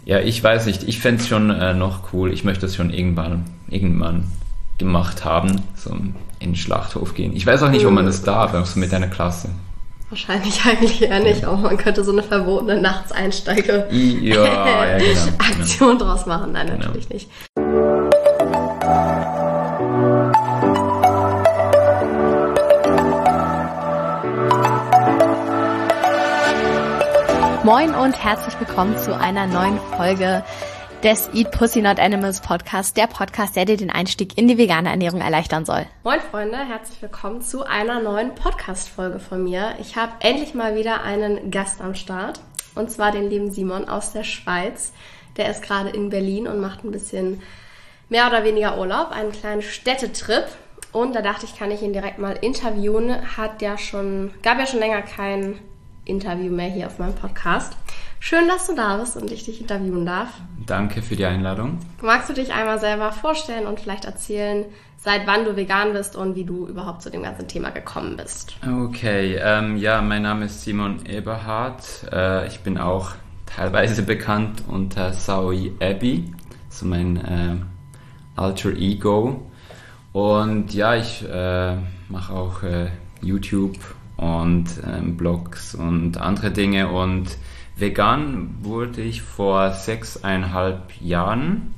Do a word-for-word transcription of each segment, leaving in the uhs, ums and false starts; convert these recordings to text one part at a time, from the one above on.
Ja, ich weiß nicht. Ich fände es schon äh, noch cool. Ich möchte es schon irgendwann, irgendwann gemacht haben, so in den Schlachthof gehen. Ich weiß auch nicht, ob man das darf, also mit einer Klasse. Wahrscheinlich eigentlich eher nicht, aber man könnte so eine verbotene Nachts-Einsteige ja, ja, genau, Aktion genau. draus machen. Nein, genau. Natürlich nicht. Moin und herzlich willkommen zu einer neuen Folge des Eat Pussy Not Animals Podcast, der Podcast, der dir den Einstieg in die vegane Ernährung erleichtern soll. Moin Freunde, herzlich willkommen zu einer neuen Podcast-Folge von mir. Ich habe endlich mal wieder einen Gast am Start, und zwar den lieben Simon aus der Schweiz. Der ist gerade in Berlin und macht ein bisschen mehr oder weniger Urlaub, einen kleinen Städtetrip. Und da dachte ich, kann ich ihn direkt mal interviewen. Hat ja schon, gab ja schon länger kein Interview mehr hier auf meinem Podcast. Schön, dass du da bist und ich dich interviewen darf. Danke für die Einladung. Magst du dich einmal selber vorstellen und vielleicht erzählen, seit wann du vegan bist und wie du überhaupt zu dem ganzen Thema gekommen bist? Okay, ähm, ja, mein Name ist Simon Eberhard. Äh, ich bin auch teilweise bekannt unter Saui Abby, so mein äh, Alter Ego. Und ja, ich äh, mache auch äh, YouTube und ähm, Blogs und andere Dinge, und vegan wurde ich vor sechseinhalb Jahren,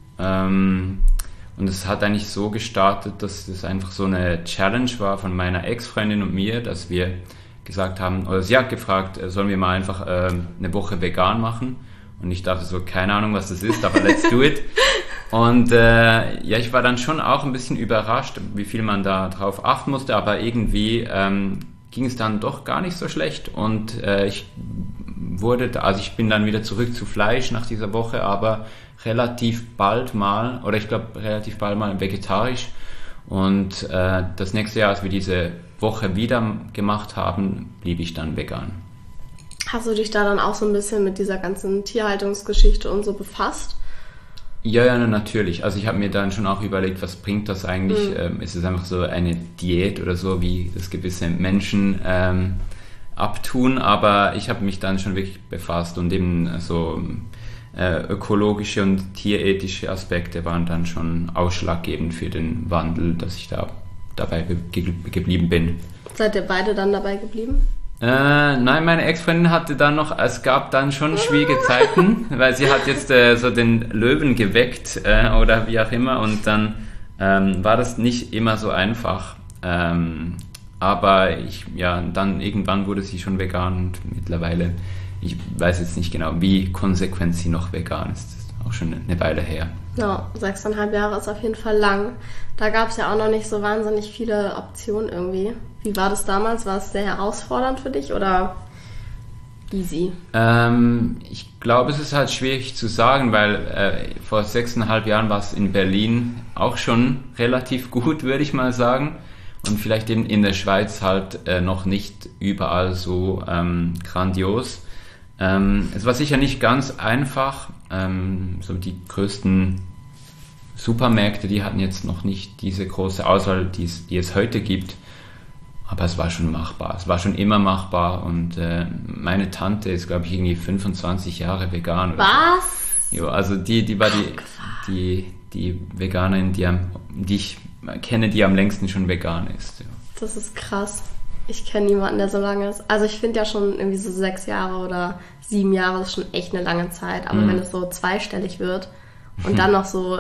ähm, und es hat eigentlich so gestartet, dass das einfach so eine Challenge war von meiner Ex-Freundin und mir, dass wir gesagt haben, oder sie hat gefragt, sollen wir mal einfach äh, eine Woche vegan machen, und ich dachte so, keine Ahnung, was das ist, aber let's do it. Und äh, ja, ich war dann schon auch ein bisschen überrascht, wie viel man da drauf achten musste, aber irgendwie ähm, ging es dann doch gar nicht so schlecht, und äh, ich wurde, da, also ich bin dann wieder zurück zu Fleisch nach dieser Woche, aber relativ bald mal, oder ich glaube relativ bald mal vegetarisch, und äh, das nächste Jahr, als wir diese Woche wieder gemacht haben, blieb ich dann vegan. Hast du dich da dann auch so ein bisschen mit dieser ganzen Tierhaltungsgeschichte und so befasst? Ja, ja, natürlich. Also ich habe mir dann schon auch überlegt, was bringt das eigentlich? Mhm. Ähm, ist es einfach so eine Diät oder so, wie das gewisse Menschen ähm, abtun? Aber ich habe mich dann schon wirklich befasst, und eben so äh, ökologische und tierethische Aspekte waren dann schon ausschlaggebend für den Wandel, dass ich da dabei ge- geblieben bin. Seid ihr beide dann dabei geblieben? Äh, nein, meine Ex-Freundin hatte dann noch, es gab dann schon schwierige Zeiten, weil sie hat jetzt äh, so den Löwen geweckt äh, oder wie auch immer, und dann ähm, war das nicht immer so einfach. Ähm, aber ich, ja, dann irgendwann wurde sie schon vegan, und mittlerweile, ich weiß jetzt nicht genau, wie konsequent sie noch vegan ist. Das ist auch schon eine Weile her. Ja, sechseinhalb Jahre ist auf jeden Fall lang. Da gab es ja auch noch nicht so wahnsinnig viele Optionen irgendwie. Wie war das damals? War es sehr herausfordernd für dich oder easy? Ähm, ich glaube, es ist halt schwierig zu sagen, weil äh, vor sechseinhalb Jahren war es in Berlin auch schon relativ gut, würde ich mal sagen. Und vielleicht eben in der Schweiz halt äh, noch nicht überall so ähm, grandios. Ähm, es war sicher nicht ganz einfach. Ähm, so die größten Supermärkte, die hatten jetzt noch nicht diese große Auswahl, die es, die es heute gibt. Aber es war schon machbar. Es war schon immer machbar, und äh, meine Tante ist, glaube ich, irgendwie fünfundzwanzig Jahre vegan. Oder Was? So. Jo, also die, die war die, die, die Veganerin, die, am, die ich kenne, die am längsten schon vegan ist. Ja. Das ist krass. Ich kenne niemanden, der so lange ist. Also ich finde ja schon irgendwie so sechs Jahre oder sieben Jahre ist schon echt eine lange Zeit. Aber mhm. wenn es so zweistellig wird und dann noch so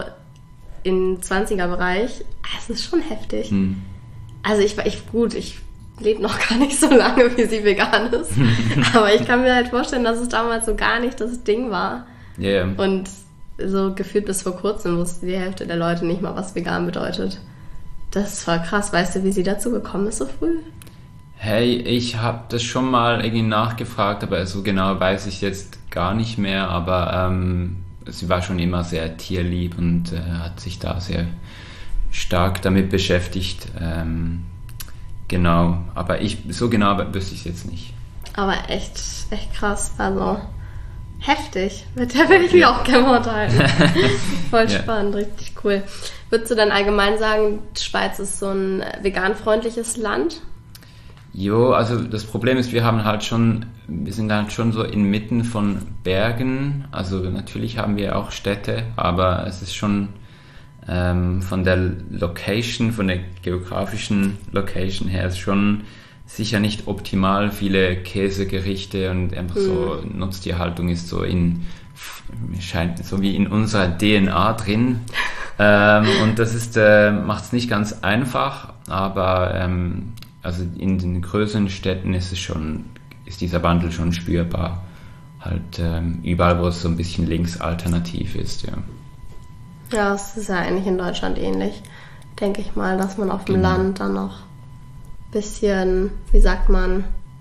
im zwanziger-Bereich, es ist schon heftig. Mhm. Also ich war ich gut, ich lebe noch gar nicht so lange, wie sie vegan ist. Aber ich kann mir halt vorstellen, dass es damals so gar nicht das Ding war. Yeah. Und so gefühlt bis vor kurzem wusste die Hälfte der Leute nicht mal, was vegan bedeutet. Das ist voll krass. Weißt du, wie sie dazu gekommen ist so früh? Hey, ich habe das schon mal irgendwie nachgefragt, aber so genau weiß ich jetzt gar nicht mehr. Aber ähm, sie war schon immer sehr tierlieb und äh, hat sich da sehr stark damit beschäftigt. Ähm, genau, aber ich so genau wüsste ich es jetzt nicht. Aber echt, echt krass. Also heftig. Mit der will ich mich ja auch gerne mal unterhalten. Voll spannend, ja. Richtig cool. Würdest du dann allgemein sagen, die Schweiz ist so ein vegan-freundliches Land? Jo, also das Problem ist, wir haben halt schon, wir sind halt schon so inmitten von Bergen. Also natürlich haben wir auch Städte, aber es ist schon ähm, von der Location, von der geografischen Location her ist schon sicher nicht optimal. Viele Käsegerichte und einfach so mhm. Nutztierhaltung ist so in, scheint so wie in unserer D N A drin. ähm, und das ist, äh, macht es nicht ganz einfach, aber ähm, also in den größeren Städten ist es schon, ist dieser Wandel schon spürbar. Halt ähm, überall, wo es so ein bisschen linksalternativ ist, ja. Ja, es ist ja eigentlich in Deutschland ähnlich, denke ich mal, dass man auf dem genau. Land dann noch ein bisschen, wie sagt man,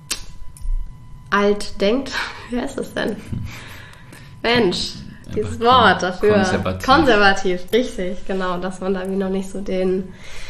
alt denkt. Wie heißt das denn? Mensch, dieses Wort dafür. Konservativ. Konservativ, richtig, genau, dass man da wie noch nicht so den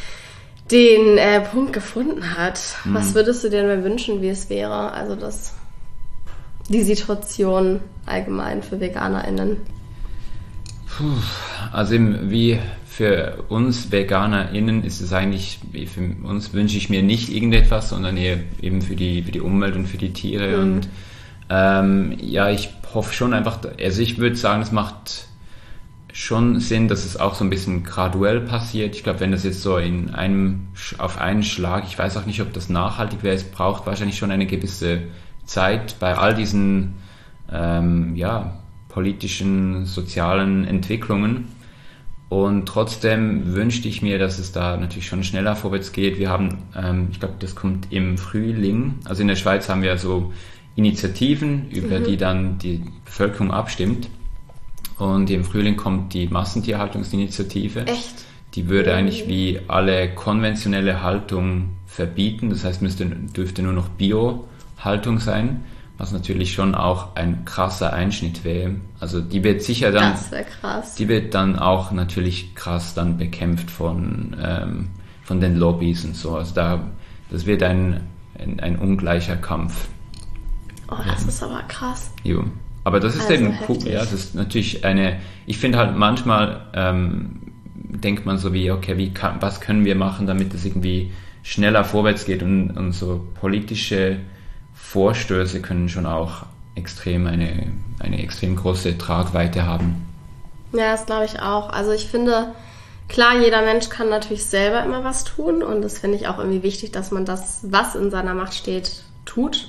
den äh, Punkt gefunden hat. Mhm. Was würdest du dir denn wünschen, wie es wäre? Also das, die Situation allgemein für VeganerInnen. Puh, also eben wie für uns VeganerInnen ist es eigentlich, wie für uns wünsche ich mir nicht irgendetwas, sondern eher eben für die, für die Umwelt und für die Tiere. Mhm. Und ähm, ja, ich hoffe schon einfach, also ich würde sagen, es macht schon Sinn, dass es auch so ein bisschen graduell passiert. Ich glaube, wenn das jetzt so in einem, auf einen Schlag, ich weiß auch nicht, ob das nachhaltig wäre, es braucht wahrscheinlich schon eine gewisse Zeit bei all diesen ähm, ja, politischen, sozialen Entwicklungen. Und trotzdem wünschte ich mir, dass es da natürlich schon schneller vorwärts geht. Wir haben, ähm, ich glaube, das kommt im Frühling, also in der Schweiz haben wir so Initiativen, über mhm. die dann die Bevölkerung abstimmt. Und im Frühling kommt die Massentierhaltungsinitiative. Echt? Die würde mhm. eigentlich wie alle konventionelle Haltung verbieten. Das heißt, müsste, dürfte nur noch Bio-Haltung sein, was natürlich schon auch ein krasser Einschnitt wäre. Also die wird sicher dann... Das wäre krass. Die wird dann auch natürlich krass dann bekämpft von, ähm, von den Lobbys und so. Also da, das wird ein, ein, ein ungleicher Kampf. Oh, das ähm, ist aber krass. Jo. Aber das ist also eben heftig. cool, ja, das ist natürlich eine, ich finde halt manchmal ähm, denkt man so wie, okay, wie kann, was können wir machen, damit es irgendwie schneller vorwärts geht und, und so politische Vorstöße können schon auch extrem eine, eine extrem große Tragweite haben. Ja, das glaube ich auch. Also ich finde, klar, jeder Mensch kann natürlich selber immer was tun und das finde ich auch irgendwie wichtig, dass man das, was in seiner Macht steht, tut.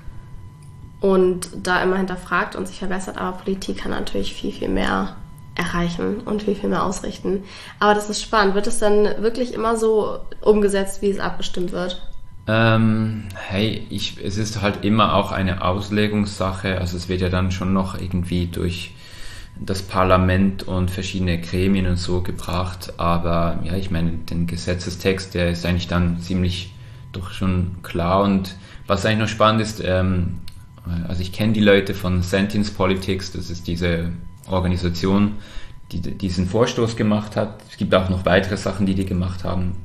Und da immer hinterfragt und sich verbessert, aber Politik kann natürlich viel, viel mehr erreichen und viel, viel mehr ausrichten. Aber das ist spannend. Wird es dann wirklich immer so umgesetzt, wie es abgestimmt wird? Ähm, hey, ich, es ist halt immer auch eine Auslegungssache. Also es wird ja dann schon noch irgendwie durch das Parlament und verschiedene Gremien und so gebracht. Aber ja, ich meine, den Gesetzestext, der ist eigentlich dann ziemlich doch schon klar. Und was eigentlich noch spannend ist, ähm, also ich kenne die Leute von Sentience Politics, das ist diese Organisation, die diesen Vorstoß gemacht hat. Es gibt auch noch weitere Sachen, die die gemacht haben.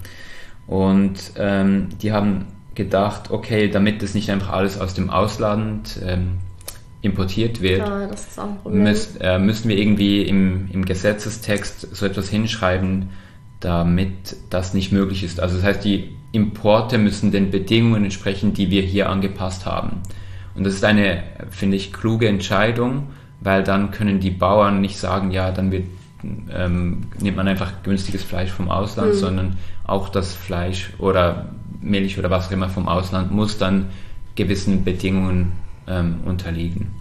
Und die haben gedacht, okay, damit das nicht einfach alles aus dem Ausland importiert wird, ja, das ist auch ein Problem. Müssen, müssen wir irgendwie im, im Gesetzestext so etwas hinschreiben, damit das nicht möglich ist. Also das heißt, die Importe müssen den Bedingungen entsprechen, die wir hier angepasst haben. Und das ist eine, finde ich, kluge Entscheidung, weil dann können die Bauern nicht sagen, ja, dann wird, ähm, nimmt man einfach günstiges Fleisch vom Ausland, mhm. sondern auch das Fleisch oder Milch oder was auch immer vom Ausland muss dann gewissen Bedingungen ähm, unterliegen.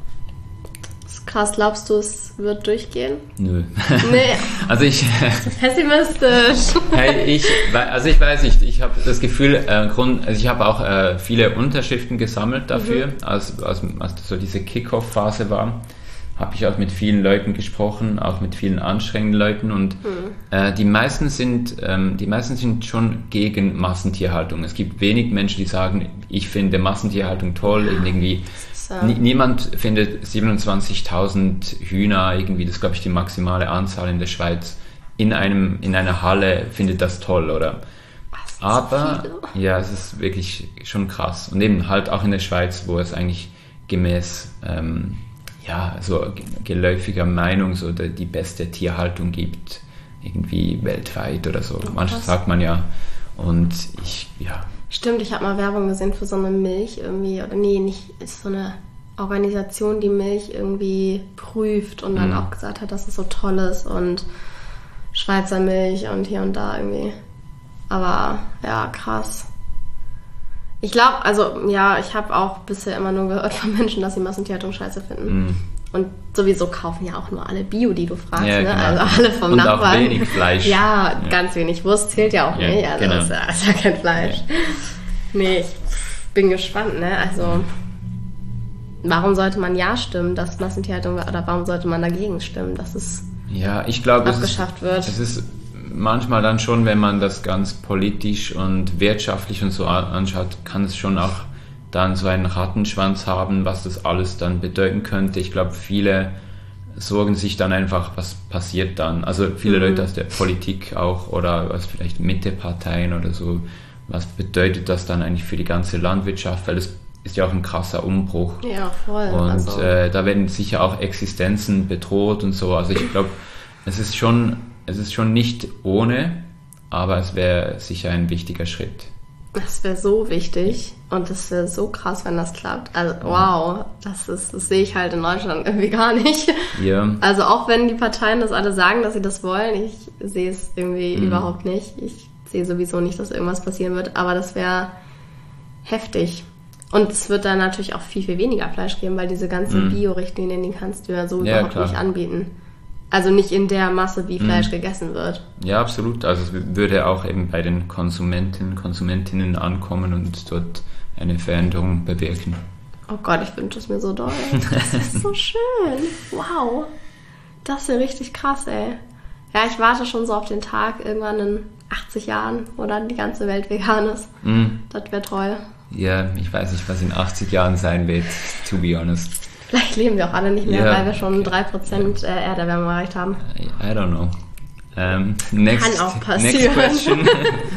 Das ist krass. Glaubst du, es wird durchgehen? Nö. Nee. Also ich... Pessimistisch. Hey, ich, also ich weiß nicht, ich habe das Gefühl, äh, Grund, also ich habe auch äh, viele Unterschriften gesammelt dafür, mhm. als, als, als so diese Kick-Off-Phase war, habe ich auch mit vielen Leuten gesprochen, auch mit vielen anstrengenden Leuten und mhm. äh, die meisten sind, ähm, die meisten sind schon gegen Massentierhaltung. Es gibt wenig Menschen, die sagen, ich finde Massentierhaltung toll, irgendwie so. N- niemand findet siebenundzwanzigtausend Hühner, irgendwie, das ist glaube ich die maximale Anzahl in der Schweiz, in einem, in einer Halle findet das toll, oder? Was, aber viele? Ja, es ist wirklich schon krass. Und eben halt auch in der Schweiz, wo es eigentlich gemäß ähm, ja, so geläufiger Meinung so die, die beste Tierhaltung gibt, irgendwie weltweit oder so. Oh, manchmal sagt man ja. Und ich, ja. Stimmt, ich habe mal Werbung gesehen für so eine Milch irgendwie, oder nee, nicht, ist so eine Organisation, die Milch irgendwie prüft und dann mhm. auch gesagt hat, dass es so toll ist und Schweizer Milch und hier und da irgendwie. Aber ja, krass. Ich glaube, also ja, ich habe auch bisher immer nur gehört von Menschen, dass sie Massentierhaltung scheiße finden. Mm. Und sowieso kaufen ja auch nur alle Bio, die du fragst, ja, ne? Genau. Also alle vom und Nachbarn. Und auch wenig Fleisch. Ja, ja, ganz wenig. Wurst zählt ja auch ja, nicht. Also genau. ist, ja, ist ja kein Fleisch. Ja. Nee, ich bin gespannt, ne? Also warum sollte man ja stimmen, dass Massentierhaltung, oder warum sollte man dagegen stimmen, dass es ja, ich glaube, abgeschafft es ist, wird? Es ist manchmal dann schon, wenn man das ganz politisch und wirtschaftlich und so anschaut, kann es schon auch dann so einen Rattenschwanz haben, was das alles dann bedeuten könnte. Ich glaube, viele sorgen sich dann einfach, was passiert dann. Also viele mhm. Leute aus der Politik auch oder was vielleicht Mitteparteien oder so, was bedeutet das dann eigentlich für die ganze Landwirtschaft, weil es ist ja auch ein krasser Umbruch. Ja, voll. Und also. äh, da werden sicher auch Existenzen bedroht und so. Also ich glaube, es ist schon Es ist schon nicht ohne, aber es wäre sicher ein wichtiger Schritt. Das wäre so wichtig und das wäre so krass, wenn das klappt. Also wow, das ist, das sehe ich halt in Deutschland irgendwie gar nicht. Ja. Also auch wenn die Parteien das alle sagen, dass sie das wollen, ich sehe es irgendwie mhm. überhaupt nicht. Ich sehe sowieso nicht, dass irgendwas passieren wird, aber das wäre heftig. Und es wird dann natürlich auch viel, viel weniger Fleisch geben, weil diese ganzen mhm. Bio-Richtlinien, die kannst du ja so ja, überhaupt klar. nicht anbieten. Also nicht in der Masse, wie Fleisch mm. gegessen wird. Ja, absolut. Also es würde auch eben bei den Konsumenten, Konsumentinnen ankommen und dort eine Veränderung bewirken. Oh Gott, ich wünsche es mir so doll. Das ist so schön. Wow. Das ist ja richtig krass, ey. Ja, ich warte schon so auf den Tag irgendwann in achtzig Jahren, wo dann die ganze Welt vegan ist. Mm. Das wäre toll. Ja, ich weiß nicht, was in achtzig Jahren sein wird, to be honest. Vielleicht leben wir auch alle nicht mehr, ja, weil wir schon okay. drei Prozent ja. Erderwärmung erreicht haben. I, I don't know. Um, next, Kann auch passieren. Next question.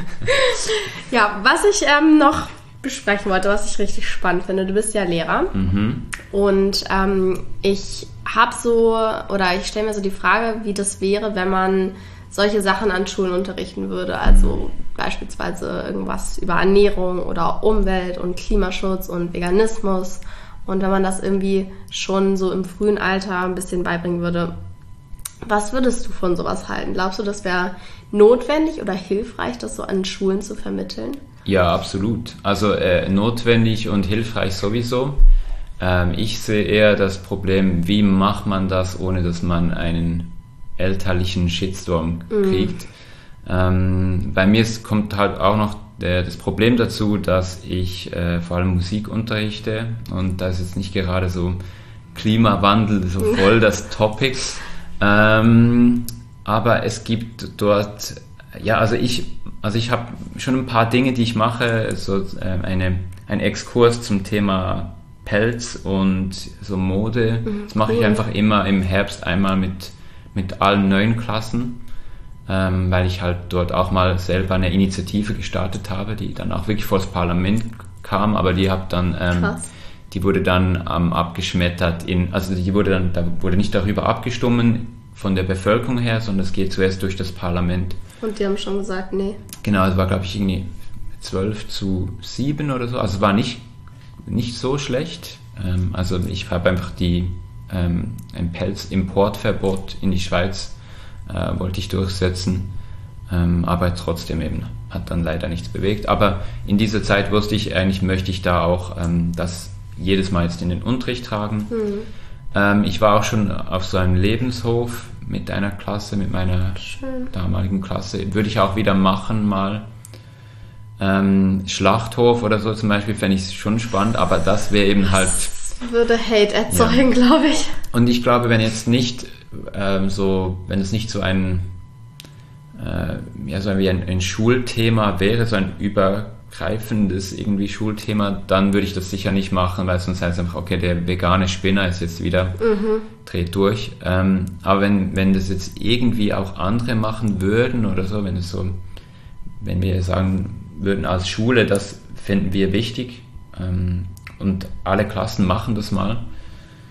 Ja, was ich ähm, noch besprechen wollte, was ich richtig spannend finde, du bist ja Lehrer mhm. und ähm, ich habe so, oder ich stelle mir so die Frage, wie das wäre, wenn man solche Sachen an Schulen unterrichten würde, also beispielsweise irgendwas über Ernährung oder Umwelt und Klimaschutz und Veganismus. Und wenn man das irgendwie schon so im frühen Alter ein bisschen beibringen würde, was würdest du von sowas halten? Glaubst du, das wäre notwendig oder hilfreich, das so an Schulen zu vermitteln? Ja, absolut. Also äh, notwendig und hilfreich sowieso. Ähm, ich sehe eher das Problem, wie macht man das, ohne dass man einen elterlichen Shitstorm kriegt. Mm. Ähm, bei mir ist, kommt halt auch noch das Problem dazu, dass ich äh, vor allem Musik unterrichte und da ist jetzt nicht gerade so Klimawandel so voll das Topic. Ähm, aber es gibt dort, ja, also ich, also ich habe schon ein paar Dinge, die ich mache, so äh, eine, ein Exkurs zum Thema Pelz und so Mode. Mhm. Das mache ich einfach immer im Herbst einmal mit, mit allen neuen Klassen. Ähm, weil ich halt dort auch mal selber eine Initiative gestartet habe, die dann auch wirklich vor das Parlament kam, aber die hab dann, ähm, die wurde dann ähm, abgeschmettert in, also die wurde dann, da wurde nicht darüber abgestimmt von der Bevölkerung her, sondern es geht zuerst durch das Parlament. Und die haben schon gesagt, nee. Genau, es war glaube ich irgendwie zwölf zu sieben oder so, also es war nicht, nicht so schlecht, ähm, also ich habe einfach die, ähm, ein Pelzimportverbot in die Schweiz Äh, wollte ich durchsetzen, ähm, aber trotzdem eben hat dann leider nichts bewegt. Aber in dieser Zeit wusste ich, eigentlich möchte ich da auch ähm, das jedes Mal jetzt in den Unterricht tragen. Mhm. Ähm, ich war auch schon auf so einem Lebenshof mit einer Klasse, mit meiner Schön. damaligen Klasse. Würde ich auch wieder machen mal. Ähm, Schlachthof oder so zum Beispiel fände ich schon spannend, aber das wäre eben halt... Das würde Hate erzeugen, ja. glaube ich. Und ich glaube, wenn jetzt nicht ähm, so, wenn es nicht so ein, äh, ja, so wie ein, ein Schulthema wäre, so ein übergreifendes irgendwie Schulthema, dann würde ich das sicher nicht machen, weil sonst heißt es einfach, okay, der vegane Spinner ist jetzt wieder, mhm. dreht durch. Ähm, aber wenn, wenn das jetzt irgendwie auch andere machen würden oder so, wenn es so, wenn wir sagen würden als Schule, das finden wir wichtig, ähm, und alle Klassen machen das mal,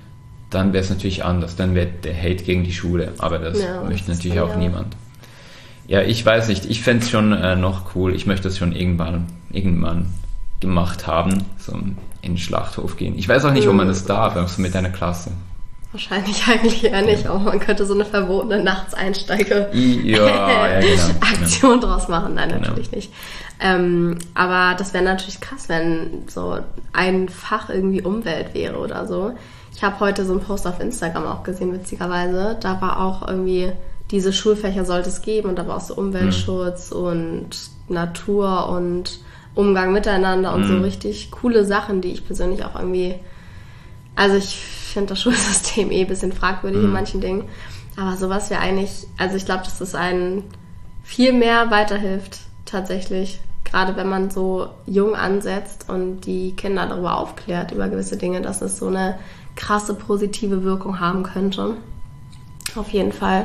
dann wäre es natürlich anders. Dann wäre der Hate gegen die Schule. Aber das ja, möchte natürlich auch niemand. Ja, ich weiß nicht. Ich fände es schon äh, noch cool. Ich möchte das schon irgendwann, irgendwann gemacht haben, so in den Schlachthof gehen. Ich weiß auch nicht, ob man das darf, aber so mit einer Klasse. Wahrscheinlich eigentlich eher nicht, aber man könnte so eine verbotene Nachts-Einsteige-Aktion ja, ja, genau, genau. draus machen. Nein, genau. natürlich nicht. Ähm, aber das wäre natürlich krass, wenn so ein Fach irgendwie Umwelt wäre oder so. Ich habe heute so einen Post auf Instagram auch gesehen, witzigerweise. Da war auch irgendwie, diese Schulfächer sollte es geben und da war auch so Umweltschutz mhm. und Natur und Umgang miteinander und mhm. so richtig coole Sachen, die ich persönlich auch irgendwie, also ich finde das Schulsystem eh ein bisschen fragwürdig mhm. in manchen Dingen, aber sowas wäre eigentlich, also ich glaube, dass es einen viel mehr weiterhilft tatsächlich, gerade wenn man so jung ansetzt und die Kinder darüber aufklärt, über gewisse Dinge, dass es so eine krasse positive Wirkung haben könnte. Auf jeden Fall.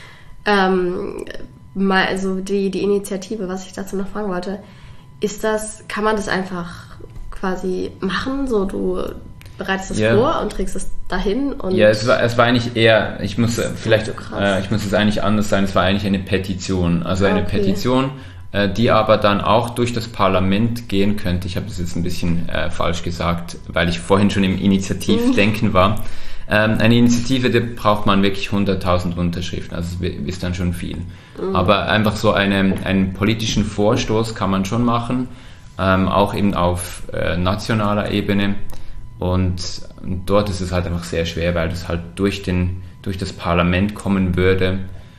Ähm, mal, also die, die Initiative, was ich dazu noch fragen wollte, ist das, kann man das einfach quasi machen, so du bereitest es ja. vor und trägst es dahin? Und ja, es war, es war eigentlich eher, ich muss äh, vielleicht, so äh, ich muss es eigentlich anders sein, es war eigentlich eine Petition. Also eine okay. Petition, äh, die aber dann auch durch das Parlament gehen könnte. Ich habe das jetzt ein bisschen äh, falsch gesagt, weil ich vorhin schon im Initiativdenken mhm. war. Ähm, eine Initiative, da braucht man wirklich hunderttausend Unterschriften, also es ist dann schon viel. Mhm. Aber einfach so eine, einen politischen Vorstoß kann man schon machen, ähm, auch eben auf äh, nationaler Ebene. Und dort ist es halt einfach sehr schwer, weil das halt durch, den, durch das Parlament kommen würde.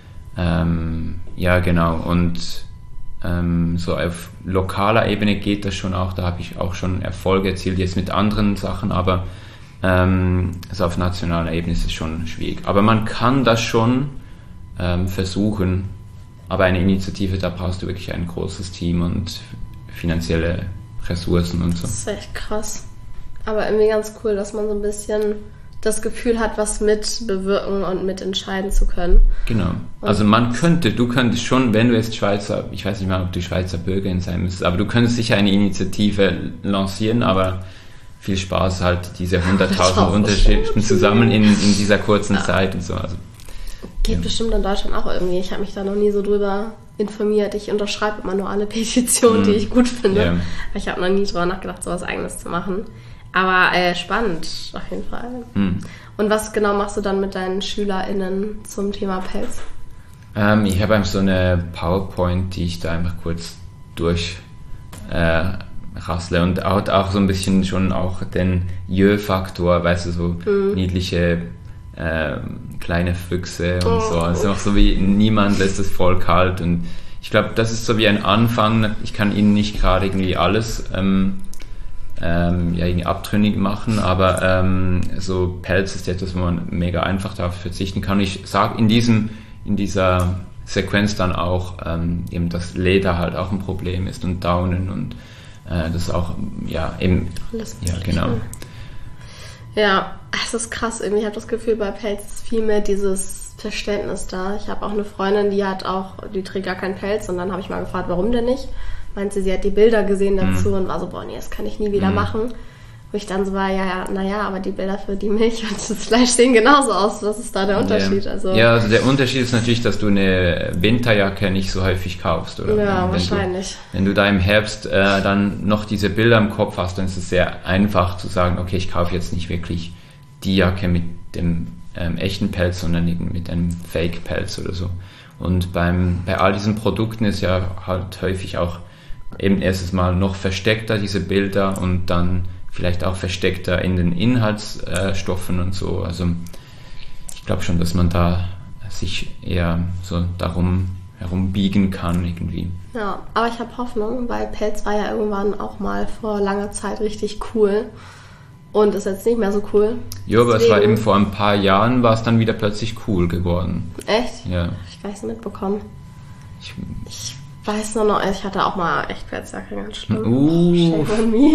Ähm, ja, genau. Und ähm, so auf lokaler Ebene geht das schon auch. Da habe ich auch schon Erfolge erzielt, jetzt mit anderen Sachen. Aber ähm, also auf nationaler Ebene ist es schon schwierig. Aber man kann das schon ähm, versuchen. Aber eine Initiative, da brauchst du wirklich ein großes Team und finanzielle Ressourcen und so. Das ist echt krass. Aber irgendwie ganz cool, dass man so ein bisschen das Gefühl hat, was mit bewirken und mitentscheiden zu können. Genau. Also man könnte, du könntest schon, wenn du jetzt Schweizer, ich weiß nicht mal, ob du Schweizer Bürgerin sein müsstest, aber du könntest sicher eine Initiative lancieren, aber viel Spaß halt, diese hunderttausend Unterschriften zu sammeln in, in dieser kurzen ja. Zeit und so. Also, Geht ja. bestimmt in Deutschland auch irgendwie. Ich habe mich da noch nie so drüber informiert. Ich unterschreibe immer nur alle Petitionen, mhm. die ich gut finde. Ja. Ich habe noch nie drüber nachgedacht, sowas Eigenes zu machen. Aber äh, spannend, auf jeden Fall. Mhm. Und was genau machst du dann mit deinen SchülerInnen zum Thema Pelz? Ähm, ich habe einfach so eine PowerPoint, die ich da einfach kurz durch äh, rassle und auch, auch so ein bisschen schon auch den Jö-Faktor, weißt du, so mhm. niedliche äh, kleine Füchse und oh. so. Also auch so wie niemand lässt das Volk kalt. Und ich glaube, das ist so wie ein Anfang. Ich kann ihnen nicht gerade irgendwie alles ähm, Ähm, ja, irgendwie abtrünnig machen, aber ähm, so Pelz ist etwas, wo man mega einfach darauf verzichten kann. Ich sage in diesem, in dieser Sequenz dann auch, ähm, eben, dass Leder halt auch ein Problem ist und Daunen und äh, das auch, ja, eben, alles ja, genau. Ja, es ist krass, irgendwie, ich habe das Gefühl, bei Pelz ist viel mehr dieses Verständnis da. Ich habe auch eine Freundin, die hat auch, die trägt gar keinen Pelz und dann habe ich mal gefragt, warum denn nicht? Meinte, sie hat die Bilder gesehen dazu mm. und war so, boah, nee, das kann ich nie wieder mm. machen. Wo ich dann so war, ja, ja, naja, aber die Bilder für die Milch und das Fleisch sehen genauso aus. Was ist da der Unterschied? Yeah. Also, ja, also der Unterschied ist natürlich, dass du eine Winterjacke nicht so häufig kaufst, oder? Ja, wenn wahrscheinlich. Du, wenn du da im Herbst äh, dann noch diese Bilder im Kopf hast, dann ist es sehr einfach zu sagen, okay, ich kaufe jetzt nicht wirklich die Jacke mit dem ähm, echten Pelz, sondern mit einem Fake-Pelz oder so. Und beim, bei all diesen Produkten ist ja halt häufig auch eben erstes Mal noch versteckter diese Bilder und dann vielleicht auch versteckter in den Inhaltsstoffen und so. Also ich glaube schon, dass man da sich eher so darum herumbiegen kann irgendwie. Ja, aber ich habe Hoffnung, weil Pelz war ja irgendwann auch mal vor langer Zeit richtig cool und ist jetzt nicht mehr so cool. Ja, aber es war eben vor ein paar Jahren war es dann wieder plötzlich cool geworden. Echt? Ja. Hab ich gar nicht so mitbekommen. Ich, ich weiß nur noch, ich hatte auch mal echt Pelzjacke, ganz schlimm. Uh. Shame on me.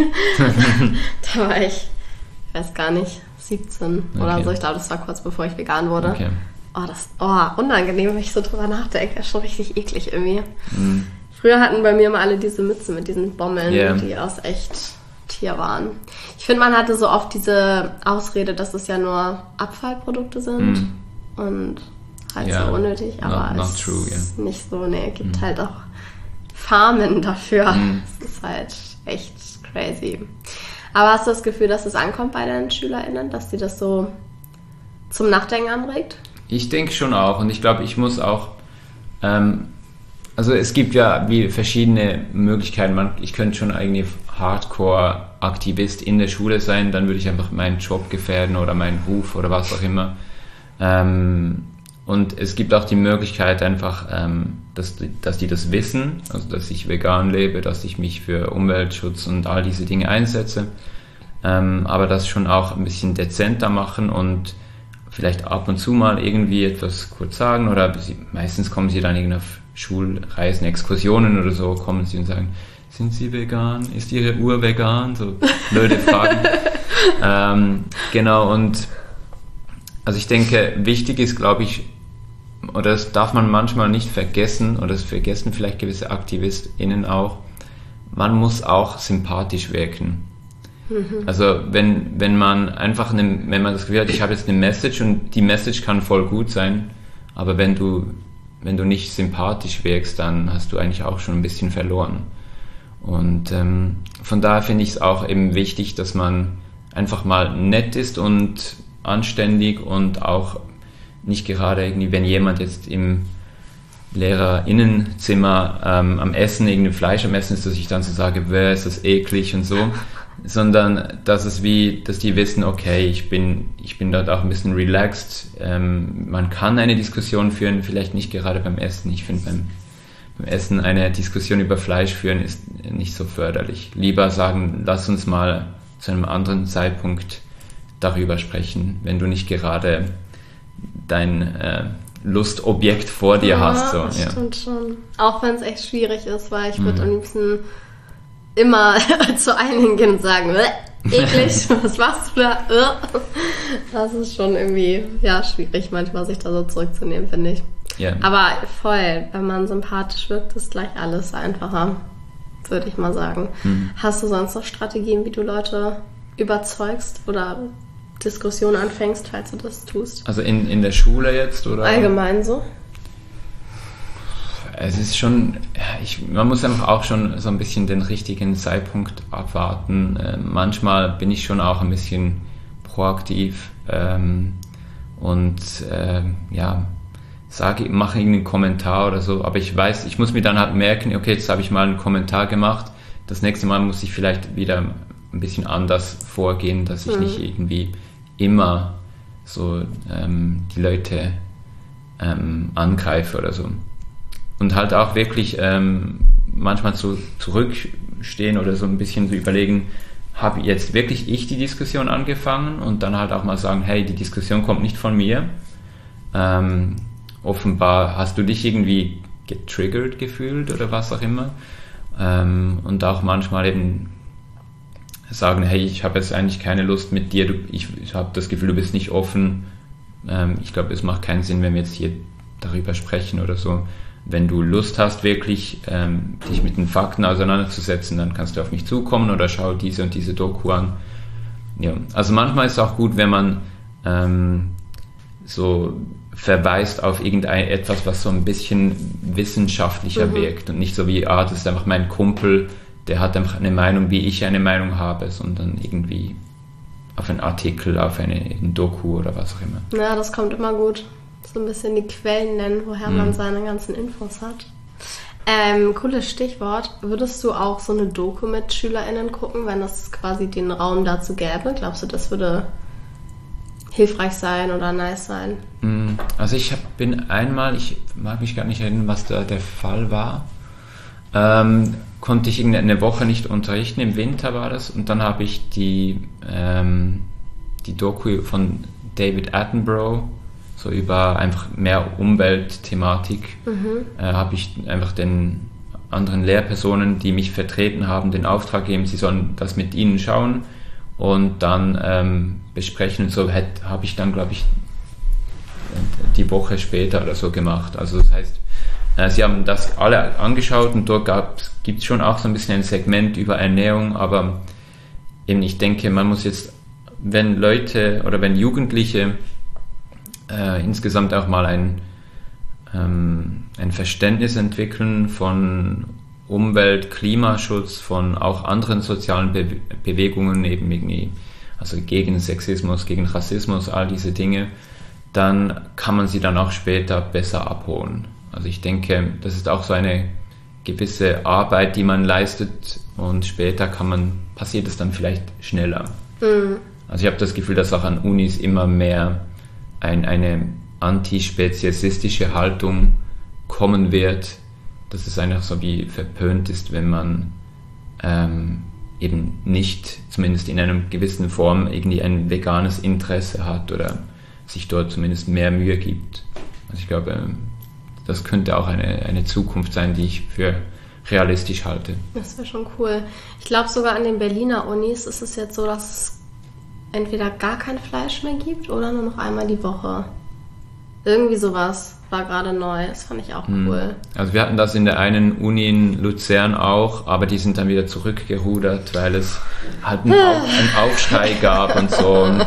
Da war ich, ich weiß gar nicht, siebzehn okay. oder so. Ich glaube, das war kurz bevor ich vegan wurde. Okay. Oh, das, oh, unangenehm, wenn ich so drüber nachdenke. Das ist schon richtig eklig irgendwie. Mm. Früher hatten bei mir mal alle diese Mützen mit diesen Bommeln, yeah. die aus echt Tier waren. Ich finde, man hatte so oft diese Ausrede, dass es ja nur Abfallprodukte sind. Mm. Und halt yeah. so unnötig, aber not, not es true, yeah. ist nicht so, ne, es gibt mm. halt auch Farmen dafür. Mm. Es ist halt echt crazy. Aber hast du das Gefühl, dass es ankommt bei deinen SchülerInnen, dass die das so zum Nachdenken anregt? Ich denke schon auch und ich glaube, ich muss auch, ähm, also es gibt ja wie verschiedene Möglichkeiten. Man, ich könnte schon eigentlich Hardcore-Aktivist in der Schule sein, dann würde ich einfach meinen Job gefährden oder meinen Ruf oder was auch immer. Ähm, und es gibt auch die Möglichkeit einfach, ähm, dass, die, dass die das wissen, also dass ich vegan lebe, dass ich mich für Umweltschutz und all diese Dinge einsetze, ähm, aber das schon auch ein bisschen dezenter machen und vielleicht ab und zu mal irgendwie etwas kurz sagen oder sie, meistens kommen sie dann irgendwie auf Schulreisen, Exkursionen oder so, kommen sie und sagen, sind Sie vegan? Ist Ihre Uhr vegan? So blöde Fragen. ähm, genau, und also ich denke, wichtig ist, glaube ich, oder das darf man manchmal nicht vergessen, oder das vergessen vielleicht gewisse AktivistInnen auch, man muss auch sympathisch wirken. Mhm. Also wenn, wenn man einfach, eine, wenn man das Gefühl hat, ich habe jetzt eine Message und die Message kann voll gut sein, aber wenn du, wenn du nicht sympathisch wirkst, dann hast du eigentlich auch schon ein bisschen verloren. Und ähm, von daher finde ich es auch eben wichtig, dass man einfach mal nett ist und anständig und auch nicht gerade irgendwie, wenn jemand jetzt im Lehrerinnenzimmer ähm, am Essen, irgendwie Fleisch am Essen ist, dass ich dann so sage, wer ist das eklig und so, sondern dass es wie, dass die wissen, okay, ich bin, ich bin dort auch ein bisschen relaxed, ähm, man kann eine Diskussion führen, vielleicht nicht gerade beim Essen, ich finde beim, beim Essen eine Diskussion über Fleisch führen ist nicht so förderlich. Lieber sagen, lass uns mal zu einem anderen Zeitpunkt darüber sprechen, wenn du nicht gerade dein äh, Lustobjekt vor dir ja, hast. So, das ja, stimmt schon. Auch wenn es echt schwierig ist, weil ich würde mhm. am liebsten immer zu einigen gehen und sagen, eklig, was machst du da? Das ist schon irgendwie ja, schwierig, manchmal sich da so zurückzunehmen, finde ich. Yeah. Aber voll, wenn man sympathisch wirkt, ist gleich alles einfacher, würde ich mal sagen. Mhm. Hast du sonst noch Strategien, wie du Leute überzeugst oder Diskussionen anfängst, falls du das tust? Also in, in der Schule jetzt, oder? Allgemein so? Es ist schon, ich, man muss einfach auch schon so ein bisschen den richtigen Zeitpunkt abwarten. Äh, manchmal bin ich schon auch ein bisschen proaktiv ähm, und äh, ja, sage, mache irgendeinen Kommentar oder so, aber ich weiß, ich muss mir dann halt merken, okay, jetzt habe ich mal einen Kommentar gemacht, das nächste Mal muss ich vielleicht wieder ein bisschen anders vorgehen, dass ich mhm. nicht irgendwie immer so ähm, die Leute ähm, angreife oder so. Und halt auch wirklich ähm, manchmal so zurückstehen oder so ein bisschen so überlegen, habe jetzt wirklich ich die Diskussion angefangen und dann halt auch mal sagen, hey, die Diskussion kommt nicht von mir. Ähm, offenbar hast du dich irgendwie getriggert gefühlt oder was auch immer. Ähm, und auch manchmal eben sagen, hey, ich habe jetzt eigentlich keine Lust mit dir, du, ich, ich habe das Gefühl, du bist nicht offen. Ähm, ich glaube, es macht keinen Sinn, wenn wir jetzt hier darüber sprechen oder so. Wenn du Lust hast, wirklich ähm, dich mit den Fakten auseinanderzusetzen, dann kannst du auf mich zukommen oder schau diese und diese Doku an. Ja, also manchmal ist es auch gut, wenn man ähm, so verweist auf irgendein etwas, was so ein bisschen wissenschaftlicher mhm. wirkt und nicht so wie, ah, das ist einfach mein Kumpel, der hat einfach eine Meinung, wie ich eine Meinung habe, sondern irgendwie auf einen Artikel, auf eine, eine Doku oder was auch immer. Ja, das kommt immer gut. So ein bisschen die Quellen nennen, woher mhm. man seine ganzen Infos hat. Ähm, cooles Stichwort. Würdest du auch so eine Doku mit SchülerInnen gucken, wenn das quasi den Raum dazu gäbe? Glaubst du, das würde hilfreich sein oder nice sein? Also ich hab, bin einmal, ich mag mich gar nicht erinnern, was da der Fall war, ähm, konnte ich eine Woche nicht unterrichten, im Winter war das, und dann habe ich die, ähm, die Doku von David Attenborough, so über einfach mehr Umweltthematik, mhm. äh, habe ich einfach den anderen Lehrpersonen, die mich vertreten haben, den Auftrag gegeben, sie sollen das mit ihnen schauen und dann ähm, besprechen, und so habe ich dann, glaube ich, die Woche später oder so gemacht. Also das heißt, äh, sie haben das alle angeschaut und dort gibt es schon auch so ein bisschen ein Segment über Ernährung, aber eben ich denke, man muss jetzt, wenn Leute oder wenn Jugendliche äh, insgesamt auch mal ein, ähm, ein Verständnis entwickeln von Umwelt, Klimaschutz, von auch anderen sozialen Be- Bewegungen, eben irgendwie, also gegen Sexismus, gegen Rassismus, all diese Dinge, dann kann man sie dann auch später besser abholen. Also ich denke, das ist auch so eine gewisse Arbeit, die man leistet und später kann man, passiert es dann vielleicht schneller. Mhm. Also ich habe das Gefühl, dass auch an Unis immer mehr ein, eine antispeziesistische Haltung kommen wird, dass es einfach so wie verpönt ist, wenn man ähm, eben nicht, zumindest in einer gewissen Form, irgendwie ein veganes Interesse hat oder sich dort zumindest mehr Mühe gibt. Also ich glaube, das könnte auch eine, eine Zukunft sein, die ich für realistisch halte. Das wäre schon cool. Ich glaube, sogar an den Berliner Unis ist es jetzt so, dass es entweder gar kein Fleisch mehr gibt oder nur noch einmal die Woche. Irgendwie sowas war gerade neu. Das fand ich auch cool. Also wir hatten das in der einen Uni in Luzern auch, aber die sind dann wieder zurückgerudert, weil es halt einen, Auf, einen Aufschrei gab und so. Und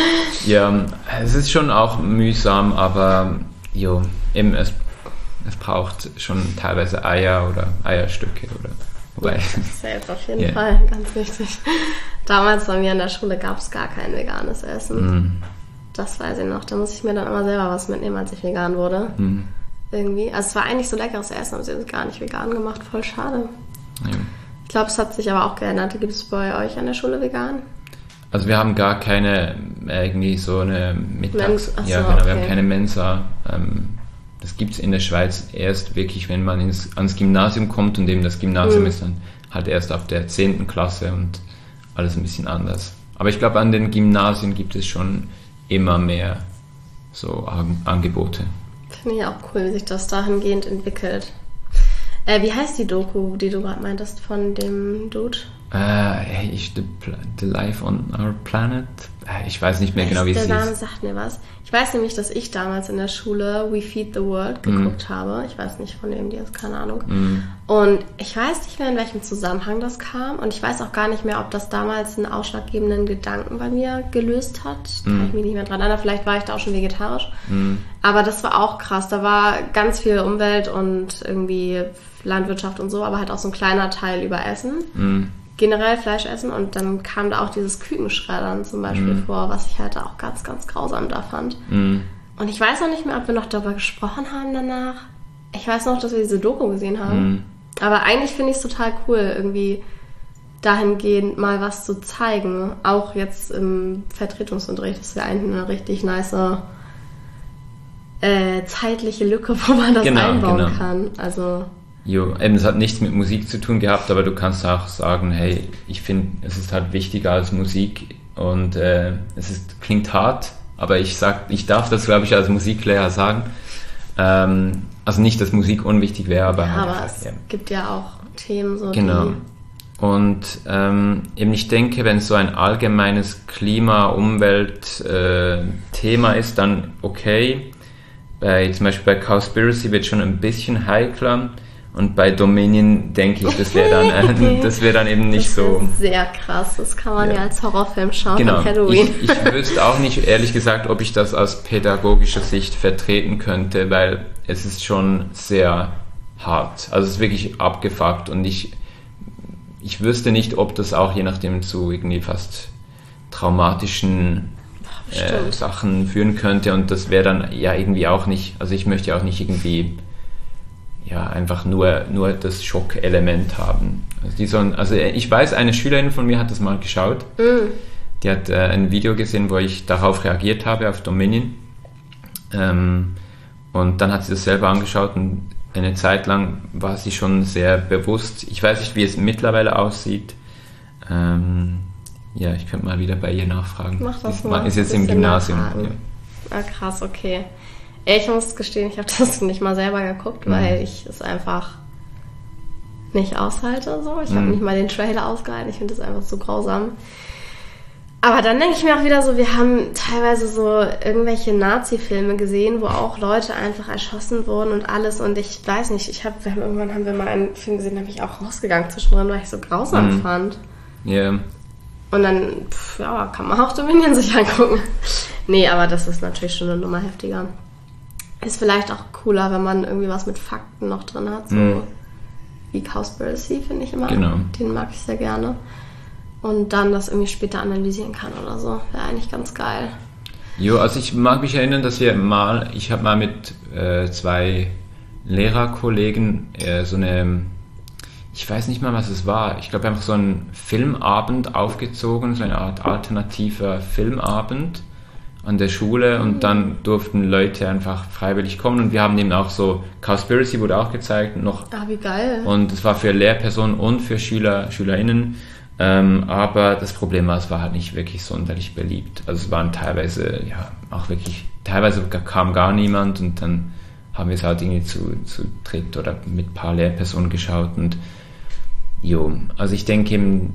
ja, es ist schon auch mühsam, aber jo, eben es, es braucht schon teilweise Eier oder Eierstücke oder wobei. Safe, auf jeden yeah. Fall, ganz wichtig. Damals bei mir in der Schule gab es gar kein veganes Essen. Mm. Das weiß ich noch. Da muss ich mir dann immer selber was mitnehmen, als ich vegan wurde. Mm. Irgendwie. Also es war eigentlich so leckeres Essen, aber sie haben es gar nicht vegan gemacht. Voll schade. Ja. Ich glaube, es hat sich aber auch geändert. Gibt es bei euch an der Schule vegan? Also wir haben gar keine, irgendwie so eine Mittags... Men- ja, so, genau, okay. wir haben keine Mensa. Ähm, das gibt es in der Schweiz erst wirklich, wenn man ins, ans Gymnasium kommt und eben das Gymnasium mm. ist dann halt erst ab der zehnten Klasse und alles ein bisschen anders. Aber ich glaube, an den Gymnasien gibt es schon immer mehr so An- Angebote. Finde ich auch cool, wie sich das dahingehend entwickelt. Äh, wie heißt die Doku, die du gerade meintest, von dem Dude? Äh, ich, the, the Life on Our Planet? Äh, ich weiß nicht mehr genau, wie es hieß. Der Name sagt mir was. Ich weiß nämlich, dass ich damals in der Schule We Feed the World geguckt mm. habe. Ich weiß nicht, von wem die ist, keine Ahnung. Mm. Und ich weiß nicht mehr, in welchem Zusammenhang das kam. Und ich weiß auch gar nicht mehr, ob das damals einen ausschlaggebenden Gedanken bei mir gelöst hat. Mm. Kann ich mich nicht mehr dran erinnern. Vielleicht war ich da auch schon vegetarisch. Mm. Aber das war auch krass. Da war ganz viel Umwelt und irgendwie Landwirtschaft und so, aber halt auch so ein kleiner Teil über Essen. Mm. Generell Fleisch essen und dann kam da auch dieses Kükenschreddern zum Beispiel mm. vor, was ich halt auch ganz, ganz grausam da fand. Mm. Und ich weiß noch nicht mehr, ob wir noch darüber gesprochen haben danach. Ich weiß noch, dass wir diese Doku gesehen haben. Mm. Aber eigentlich finde ich es total cool, irgendwie dahingehend mal was zu zeigen. Auch jetzt im Vertretungsunterricht ist ja eigentlich eine richtig nice äh, zeitliche Lücke, wo man das genau, einbauen genau. kann. Also... Jo, eben, es hat nichts mit Musik zu tun gehabt, aber du kannst auch sagen, hey, ich finde, es ist halt wichtiger als Musik und äh, es ist, klingt hart, aber ich sag, ich darf das, glaube ich, als Musiklehrer sagen. Ähm, also nicht, dass Musik unwichtig wäre, aber ja, halt aber einfach, es ja. gibt ja auch Themen so, genau. die... Und ähm, eben ich denke, wenn es so ein allgemeines Klima-Umwelt-Thema äh, ist, dann okay. Bei, zum Beispiel bei Cowspiracy wird schon ein bisschen heikler. Und bei Dominion denke ich, das wäre dann, äh, das wär dann eben nicht das so... sehr krass, das kann man ja, ja als Horrorfilm schauen genau. an Halloween. Ich, ich wüsste auch nicht, ehrlich gesagt, ob ich das aus pädagogischer Sicht vertreten könnte, weil es ist schon sehr hart. Also es ist wirklich abgefuckt und ich, ich wüsste nicht, ob das auch je nachdem zu irgendwie fast traumatischen äh, Sachen führen könnte und das wäre dann ja irgendwie auch nicht, also ich möchte ja auch nicht irgendwie... ja, einfach nur, nur das Schockelement haben. Also, die sollen, also ich weiß, eine Schülerin von mir hat das mal geschaut. Mm. Die hat äh, ein Video gesehen, wo ich darauf reagiert habe, auf Dominion. Ähm, und dann hat sie das selber angeschaut und eine Zeit lang war sie schon sehr bewusst. Ich weiß nicht, wie es mittlerweile aussieht. Ähm, ja, ich könnte mal wieder bei ihr nachfragen. Mach das die mal. Ist jetzt im Gymnasium. Ja. Ah, krass, okay. Ich muss gestehen, ich habe das nicht mal selber geguckt, mhm. weil ich es einfach nicht aushalte. So. Ich mhm. habe nicht mal den Trailer ausgehalten. Ich finde das einfach so grausam. Aber dann denke ich mir auch wieder so, wir haben teilweise so irgendwelche Nazi-Filme gesehen, wo auch Leute einfach erschossen wurden und alles. Und ich weiß nicht, ich hab, wir haben, irgendwann haben wir mal einen Film gesehen, da bin ich auch rausgegangen zwischendrin, weil ich so grausam mhm. fand. Ja. Yeah. Und dann, pff, ja, kann man auch Dominion sich angucken. Nee, aber das ist natürlich schon eine Nummer heftiger. ist vielleicht auch cooler, wenn man irgendwie was mit Fakten noch drin hat, so mm. wie Cowspiracy, finde ich immer. Genau. Den mag ich sehr gerne. Und dann das irgendwie später analysieren kann oder so. Wäre eigentlich ganz geil. Jo, also ich mag mich erinnern, dass wir mal, ich habe mal mit äh, zwei Lehrerkollegen äh, so eine, ich weiß nicht mal, was es war, ich glaube einfach so einen Filmabend aufgezogen, so eine Art alternativer Filmabend an der Schule und mhm. dann durften Leute einfach freiwillig kommen und wir haben eben auch so, Cowspiracy wurde auch gezeigt noch. Ah, wie geil. Und es war für Lehrpersonen und für Schüler, SchülerInnen, ähm, aber das Problem war, es war halt nicht wirklich sonderlich beliebt. Also es waren teilweise, ja, auch wirklich, teilweise kam gar niemand und dann haben wir es halt irgendwie zu, zu dritt oder mit ein paar Lehrpersonen geschaut und jo, also ich denke eben,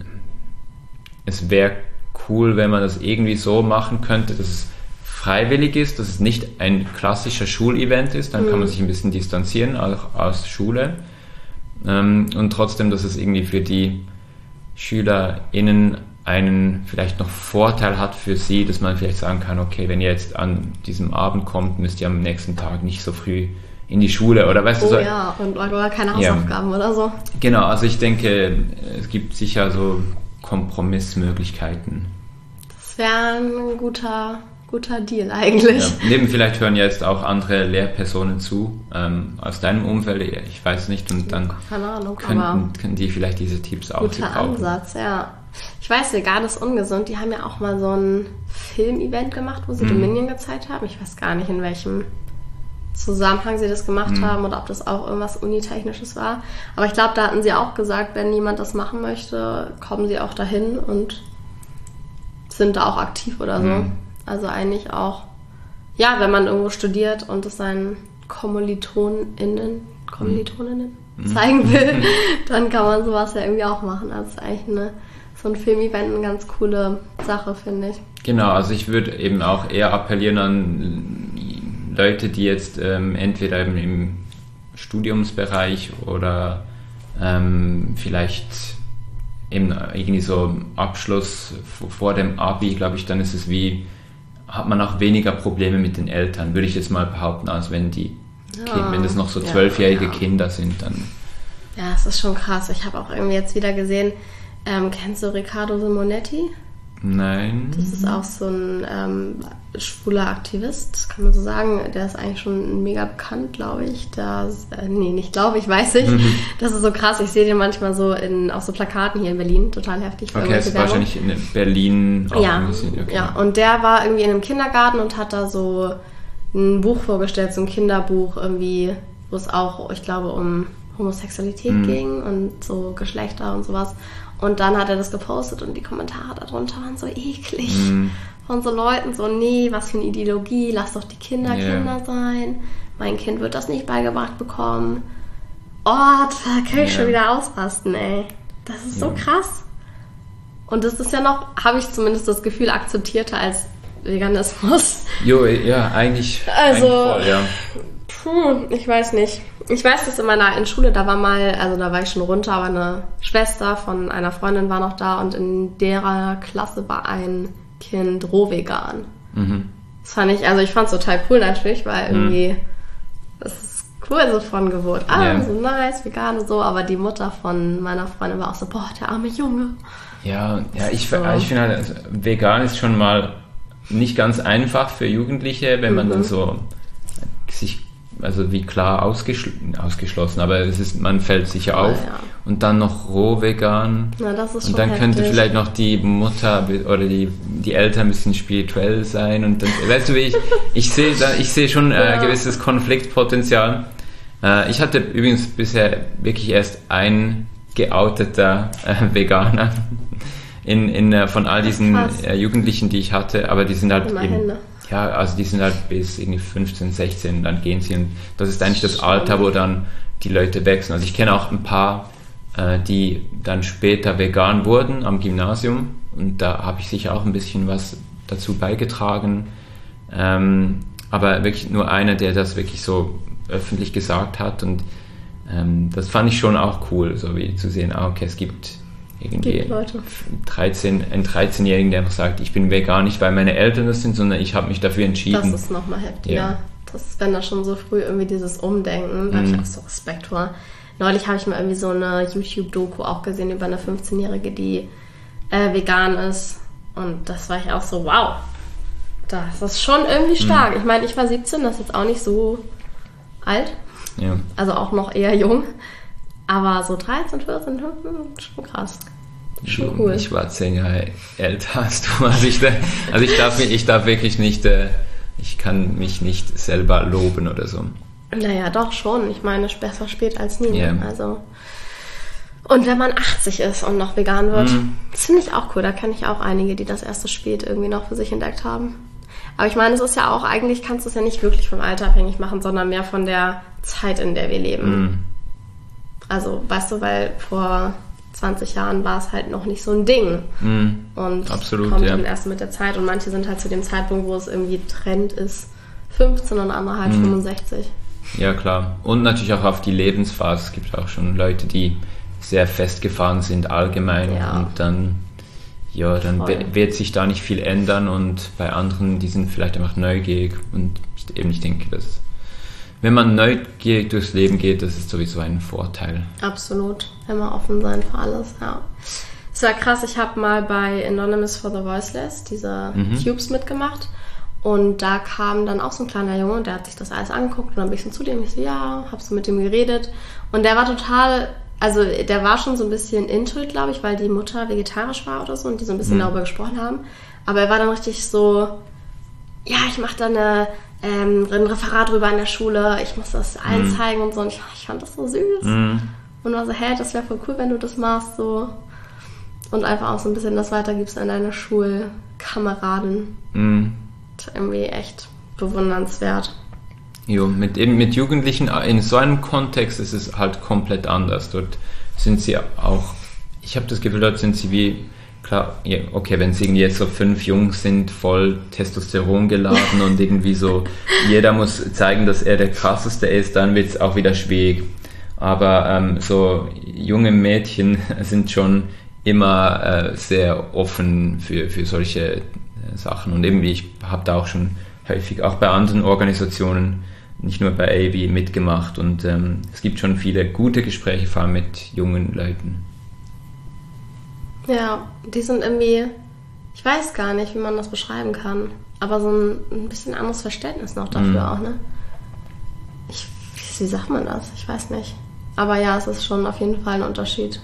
es wäre cool, wenn man das irgendwie so machen könnte, dass es freiwillig ist, dass es nicht ein klassischer Schulevent ist, dann mhm. kann man sich ein bisschen distanzieren, auch aus Schule. Ähm, und trotzdem, dass es irgendwie für die SchülerInnen einen vielleicht noch Vorteil hat für sie, dass man vielleicht sagen kann, okay, wenn ihr jetzt an diesem Abend kommt, müsst ihr am nächsten Tag nicht so früh in die Schule oder weißt oh, du so. Ja, und oder keine Hausaufgaben ja. oder so. Genau, also ich denke, es gibt sicher so Kompromissmöglichkeiten. Das wäre ein guter, guter Deal eigentlich. Ja. Neben vielleicht hören jetzt auch andere Lehrpersonen zu, ähm, aus deinem Umfeld, ich weiß nicht, und dann keine Ahnung, könnten, aber können die vielleicht diese Tipps auch guter Ansatz, ja. Ich weiß, vegan ist ungesund, die haben ja auch mal so ein Filmevent gemacht, wo sie mhm. Dominion gezeigt haben. Ich weiß gar nicht, in welchem Zusammenhang sie das gemacht mhm. haben oder ob das auch irgendwas Unitechnisches war. Aber ich glaube, da hatten sie auch gesagt, wenn jemand das machen möchte, kommen sie auch dahin und sind da auch aktiv oder so. Mhm. Also eigentlich auch, ja, wenn man irgendwo studiert und es seinen KommilitonInnen, KommilitonInnen mhm. zeigen will, dann kann man sowas ja irgendwie auch machen. Also ist eigentlich eine, so ein Filmevent eine ganz coole Sache, finde ich. Genau, also ich würde eben auch eher appellieren an Leute, die jetzt ähm, entweder eben im Studiumsbereich oder ähm, vielleicht eben irgendwie so Abschluss vor dem Abi, glaube ich, dann ist es wie, hat man auch weniger Probleme mit den Eltern, würde ich jetzt mal behaupten, als wenn die ja, kind, wenn das noch so zwölfjährige ja, ja. Kinder sind, dann. Ja, es ist schon krass. Ich habe auch irgendwie jetzt wieder gesehen, ähm, kennst du Riccardo Simonetti? Nein. Das ist auch so ein ähm, schwuler Aktivist, das kann man so sagen. Der ist eigentlich schon mega bekannt, glaube ich. Der, äh, nee, nicht glaube ich, weiß ich. Mhm. Das ist so krass. Ich sehe den manchmal so in, auf so Plakaten hier in Berlin. Total heftig. Okay, das ist wahrscheinlich in Berlin auch ja, ein bisschen. Okay. Ja, und der war irgendwie in einem Kindergarten und hat da so ein Buch vorgestellt, so ein Kinderbuch irgendwie, wo es auch, ich glaube, um Homosexualität mhm. ging und so Geschlechter und sowas. Und dann hat er das gepostet und die Kommentare darunter waren so eklig. Mm. Von so Leuten so, nee, was für eine Ideologie, lass doch die Kinder yeah. Kinder sein. Mein Kind wird das nicht beigebracht bekommen. Oh, da kann ich yeah. schon wieder ausrasten, ey. Das ist so yeah. krass. Und das ist ja noch, habe ich zumindest das Gefühl, akzeptierter als Veganismus. Jo, ja, eigentlich, also, eigentlich voll, ja. Puh, ich weiß nicht. Ich weiß, dass in meiner in Schule, da war mal, also da war ich schon runter, aber eine Schwester von einer Freundin war noch da und in derer Klasse war ein Kind rohvegan. Mhm. Das fand ich, also ich fand es total cool natürlich, weil irgendwie, mhm. das ist cool, so von Geburt an, yeah. so nice, vegan und so, aber die Mutter von meiner Freundin war auch so, boah, der arme Junge. Ja, ja ich, so. ich finde halt, also, vegan ist schon mal nicht ganz einfach für Jugendliche, wenn man mhm. dann so sich also wie klar ausgeschl- ausgeschlossen, aber es ist, man fällt sicher auf. Ja, ja. Und dann noch roh vegan. Na, das ist und dann heftig. Könnte vielleicht noch die Mutter oder die, die Eltern ein bisschen spirituell sein. Und dann, weißt du, wie ich, ich sehe ich sehe schon äh, ja. gewisses Konfliktpotenzial. Äh, ich hatte übrigens bisher wirklich erst ein geouteter äh, Veganer in, in, äh, von all diesen äh, Jugendlichen, die ich hatte, aber die sind halt eben, ja, also die sind halt bis irgendwie fünfzehn, sechzehn, dann gehen sie und das ist eigentlich das Alter, wo dann die Leute wechseln. Also ich kenne auch ein paar, äh, die dann später vegan wurden am Gymnasium und da habe ich sicher auch ein bisschen was dazu beigetragen. Ähm, aber wirklich nur einer, der das wirklich so öffentlich gesagt hat und ähm, das fand ich schon auch cool, so wie zu sehen, ah, okay, es gibt irgendwie dreizehn, einen dreizehnjährigen, der einfach sagt, ich bin vegan, nicht weil meine Eltern das sind, sondern ich habe mich dafür entschieden. Das ist nochmal heftig, ja. ja. Das, wenn da schon so früh irgendwie dieses Umdenken, da habe ich auch so Respekt vor. Neulich habe ich mal irgendwie so eine YouTube-Doku auch gesehen über eine fünfzehnjährige, die äh, vegan ist. Und das war ich auch so, wow, das ist schon irgendwie stark. Mhm. Ich meine, ich war siebzehn, das ist jetzt auch nicht so alt. Ja. Also auch noch eher jung. Aber so dreizehn, vierzehn, schon krass. Schon cool. Ich war zehn Jahre älter als du. Also ich, also ich, darf, ich darf wirklich nicht, ich kann mich nicht selber loben oder so. Naja, doch schon. Ich meine, besser spät als nie. Yeah. Also. Und wenn man achtzig ist und noch vegan wird, mm. das finde ich auch cool. Da kenne ich auch einige, die das erst so spät irgendwie noch für sich entdeckt haben. Aber ich meine, es ist ja auch, eigentlich kannst du es ja nicht wirklich vom Alter abhängig machen, sondern mehr von der Zeit, in der wir leben. Mm. Also, weißt du, weil vor zwanzig Jahren war es halt noch nicht so ein Ding. Mm. Und absolut, kommt ja. dann erst mit der Zeit. Und manche sind halt zu dem Zeitpunkt, wo es irgendwie Trend ist, fünfzehn und andere halt mm. fünfundsechzig. Ja, klar. Und natürlich auch auf die Lebensphase. Es gibt auch schon Leute, die sehr festgefahren sind allgemein. Ja. Und dann, ja, dann Voll. wird sich da nicht viel ändern. Und bei anderen, die sind vielleicht einfach neugierig. Und ich, eben, ich denke, dass wenn man neugierig durchs Leben geht, das ist sowieso ein Vorteil. Absolut. Immer offen sein für alles, ja. Es war krass, ich habe mal bei Anonymous for the Voiceless diese mhm. Cubes mitgemacht. Und da kam dann auch so ein kleiner Junge und der hat sich das alles angeguckt und dann bin ich so zu dem, ich so, ja, hab so mit dem geredet. Und der war total, also der war schon so ein bisschen into it, glaube ich, weil die Mutter vegetarisch war oder so und die so ein bisschen mhm. darüber gesprochen haben. Aber er war dann richtig so, ja, ich mache da eine, ähm, ein Referat drüber in der Schule, ich muss das allen mhm. zeigen und so. Und ich, ich fand das so süß. Mhm. Und war so, hä, das wäre voll cool, wenn du das machst, so. Und einfach auch so ein bisschen das weitergibst an deine Schulkameraden. Mhm. Irgendwie echt bewundernswert. Jo, mit, eben mit Jugendlichen in so einem Kontext ist es halt komplett anders. Dort sind sie auch, ich habe das Gefühl, dort sind sie wie, klar, ja, okay, wenn es irgendwie jetzt so fünf Jungs sind, voll Testosteron geladen und irgendwie so, jeder muss zeigen, dass er der Krasseste ist, dann wird es auch wieder schwierig. Aber ähm, so junge Mädchen sind schon immer äh, sehr offen für, für solche Sachen und eben ich habe da auch schon häufig auch bei anderen Organisationen, nicht nur bei A B mitgemacht und ähm, es gibt schon viele gute Gespräche, vor allem mit jungen Leuten. Ja, die sind irgendwie, ich weiß gar nicht, wie man das beschreiben kann, aber so ein, ein bisschen anderes Verständnis noch dafür mhm. auch, ne? Ich, wie sagt man das? Ich weiß nicht. Aber ja, es ist schon auf jeden Fall ein Unterschied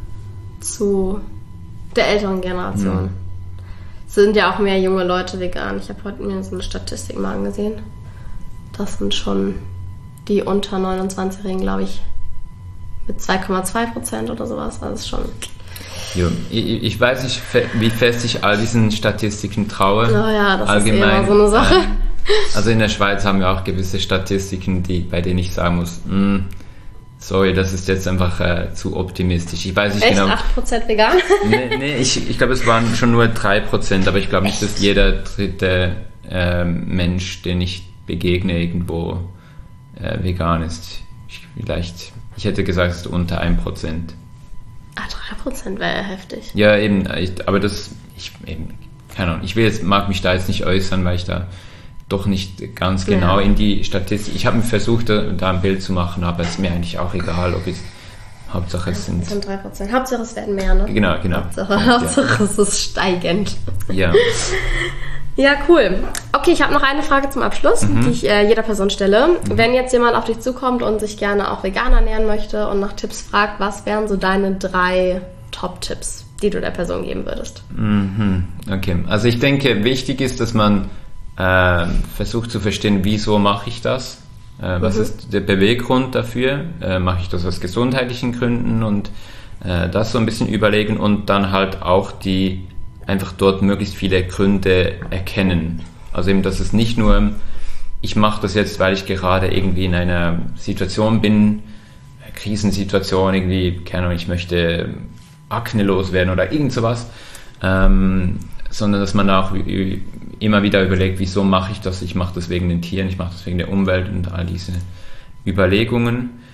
zu der älteren Generation. Mhm. Es sind ja auch mehr junge Leute vegan. Ich habe heute mir so eine Statistik mal angesehen. Das sind schon die unter neunundzwanzigjährigen, glaube ich, mit zwei Komma zwei Prozent oder sowas. Das ist schon... Jo, ich, ich weiß nicht, wie fest ich all diesen Statistiken traue. Oh ja, das allgemein, ist immer so eine Sache. Ähm, also in der Schweiz haben wir auch gewisse Statistiken, die, bei denen ich sagen muss, mh, sorry, das ist jetzt einfach äh, zu optimistisch. Ich weiß nicht Echt? genau. acht Prozent vegan? Nee, nee ich, ich glaube, es waren schon nur drei Prozent, aber ich glaube nicht, dass jeder dritte äh, Mensch, den ich begegne, irgendwo äh, vegan ist. Ich, vielleicht, ich hätte gesagt, es ist unter ein Prozent. Ah, drei Prozent wäre ja heftig. Ja, eben, ich, aber das, ich, eben, keine Ahnung, ich will jetzt, mag mich da jetzt nicht äußern, weil ich da doch nicht ganz genau ja. in die Statistik. Ich habe mir versucht, da, da ein Bild zu machen, aber es ist mir eigentlich auch egal, ob es Hauptsache es sind. sind drei Prozent. Hauptsache es werden mehr, ne? Genau, genau. Hauptsache, ja. Hauptsache es ist steigend. Ja. Ja, cool. Okay, ich habe noch eine Frage zum Abschluss, mhm. die ich äh, jeder Person stelle. Mhm. Wenn jetzt jemand auf dich zukommt und sich gerne auch vegan ernähren möchte und nach Tipps fragt, was wären so deine drei Top-Tipps, die du der Person geben würdest? Mhm. Okay, also ich denke, wichtig ist, dass man äh, versucht zu verstehen, wieso mache ich das? Äh, was mhm. ist der Beweggrund dafür? Äh, mache ich das aus gesundheitlichen Gründen? Und äh, das so ein bisschen überlegen und dann halt auch die einfach dort möglichst viele Gründe erkennen. Also eben, dass es nicht nur, ich mache das jetzt, weil ich gerade irgendwie in einer Situation bin, Krisensituation, irgendwie, keine Ahnung, ich möchte Akne loswerden oder irgend sowas, ähm, sondern dass man auch immer wieder überlegt, wieso mache ich das? Ich mache das wegen den Tieren, ich mache das wegen der Umwelt und all diese Überlegungen.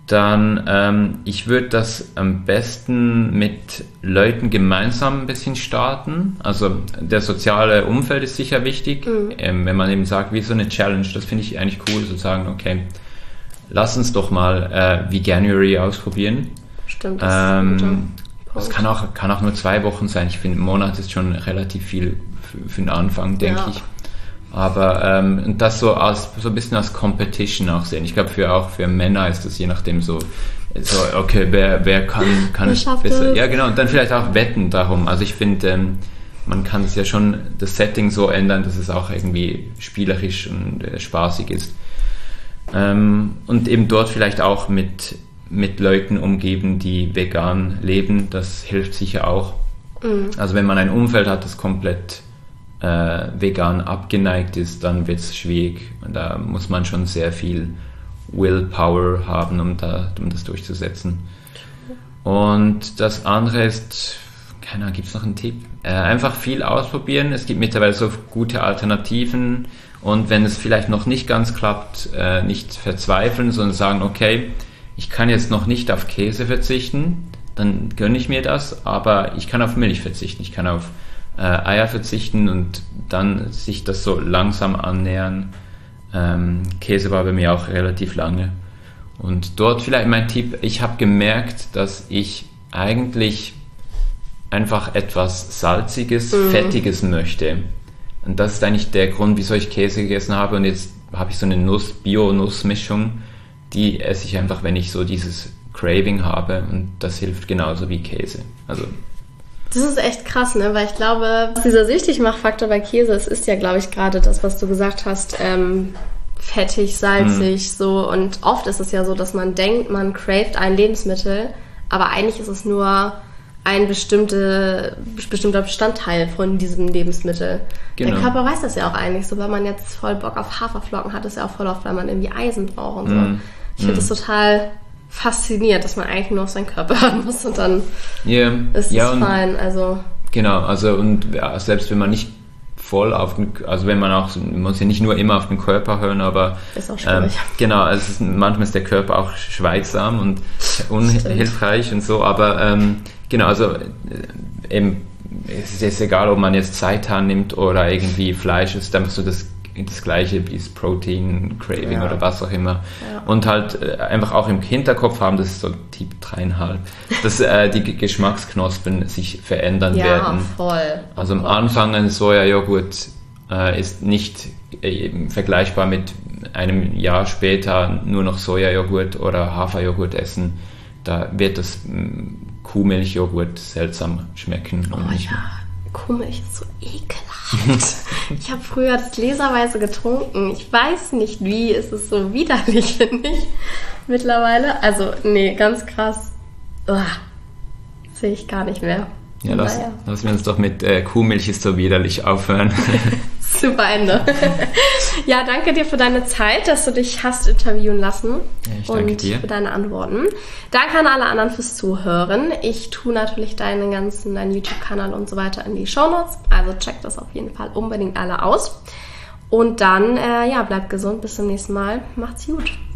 Dann, ähm, ich würde das am besten mit Leuten gemeinsam ein bisschen starten. Also der soziale Umfeld ist sicher wichtig. Mhm. Ähm, wenn man eben sagt, wie so eine Challenge, das finde ich eigentlich cool, zu sagen, okay, lass uns doch mal äh, Veganuary ausprobieren. Stimmt, das ähm, ist ein das kann auch, kann auch nur zwei Wochen sein. Ich finde, ein Monat ist schon relativ viel für, für den Anfang, denke ja. ich. Aber ähm, und das so als so ein bisschen als Competition auch sehen. Ich glaube, für auch für Männer ist das je nachdem so, so okay, wer wer kann kann es besser. Ja, genau. Und dann vielleicht auch wetten darum. Also ich finde, ähm, man kann es ja schon das Setting so ändern, dass es auch irgendwie spielerisch und äh, spaßig ist. Ähm, und eben dort vielleicht auch mit mit Leuten umgeben, die vegan leben. Das hilft sicher auch. Mhm. Also wenn man ein Umfeld hat, das komplett Äh, vegan abgeneigt ist, dann wird es schwierig. Und da muss man schon sehr viel Willpower haben, um, da, um das durchzusetzen. Und das andere ist, keine Ahnung, gibt es noch einen Tipp? Äh, einfach viel ausprobieren. Es gibt mittlerweile so gute Alternativen und wenn es vielleicht noch nicht ganz klappt, äh, nicht verzweifeln, sondern sagen, okay, ich kann jetzt noch nicht auf Käse verzichten, dann gönne ich mir das, aber ich kann auf Milch verzichten, ich kann auf Äh, Eier verzichten und dann sich das so langsam annähern. Ähm, Käse war bei mir auch relativ lange. Und dort vielleicht mein Tipp, ich habe gemerkt, dass ich eigentlich einfach etwas Salziges, mhm. Fettiges möchte. Und das ist eigentlich der Grund, wieso ich Käse gegessen habe. Und jetzt habe ich so eine Nuss, Bio-Nussmischung, die esse ich einfach, wenn ich so dieses Craving habe. Und das hilft genauso wie Käse. Also das ist echt krass, ne? Weil ich glaube, dieser Süchtigmachfaktor bei Käse, es ist ja, glaube ich, gerade das, was du gesagt hast, ähm, fettig, salzig, mm. so. Und oft ist es ja so, dass man denkt, man craved ein Lebensmittel, aber eigentlich ist es nur ein bestimmte, bestimmter Bestandteil von diesem Lebensmittel. Genau. Der Körper weiß das ja auch eigentlich so, wenn man jetzt voll Bock auf Haferflocken hat, ist ja auch voll oft, weil man irgendwie Eisen braucht und so. Mm. Ich finde mm. das total fasziniert, dass man eigentlich nur auf seinen Körper hören muss und dann yeah. ist es ja, fein. Also genau, also und ja, selbst wenn man nicht voll auf den, also wenn man auch, man muss ja nicht nur immer auf den Körper hören, aber ist auch schwierig. Ähm, genau, also es ist, manchmal ist der Körper auch schweigsam und unhilfreich und so, aber ähm, genau, also äh, eben, es ist jetzt egal, ob man jetzt Seitan nimmt oder irgendwie Fleisch, es ist einfach so das das gleiche wie das Protein Craving ja. oder was auch immer. Ja. Und halt äh, einfach auch im Hinterkopf haben, das ist so Typ dreieinhalb, dass äh, die G- Geschmacksknospen sich verändern ja, werden. Ja, voll. Also am Anfang ein Sojajoghurt äh, ist nicht äh, vergleichbar mit einem Jahr später nur noch Sojajoghurt oder Haferjoghurt essen. Da wird das mh, Kuhmilchjoghurt seltsam schmecken. Oh und nicht ja. Mehr. Kuhmilch ist so ekelhaft. Ich habe früher das gläserweise getrunken. Ich weiß nicht wie, es ist so widerlich, finde ich, mittlerweile. Also, nee, ganz krass. Uah, sehe ich gar nicht mehr. Ja, lass, naja. lassen wir uns doch mit äh, Kuhmilch ist so widerlich aufhören. Super Ende. Ja, danke dir für deine Zeit, dass du dich hast interviewen lassen. Ja, ich danke und dir. für deine Antworten. Danke an alle anderen fürs Zuhören. Ich tue natürlich deinen ganzen, deinen YouTube-Kanal und so weiter in die Shownotes. Also checkt das auf jeden Fall unbedingt alle aus. Und dann, äh, ja, bleibt gesund. Bis zum nächsten Mal. Macht's gut.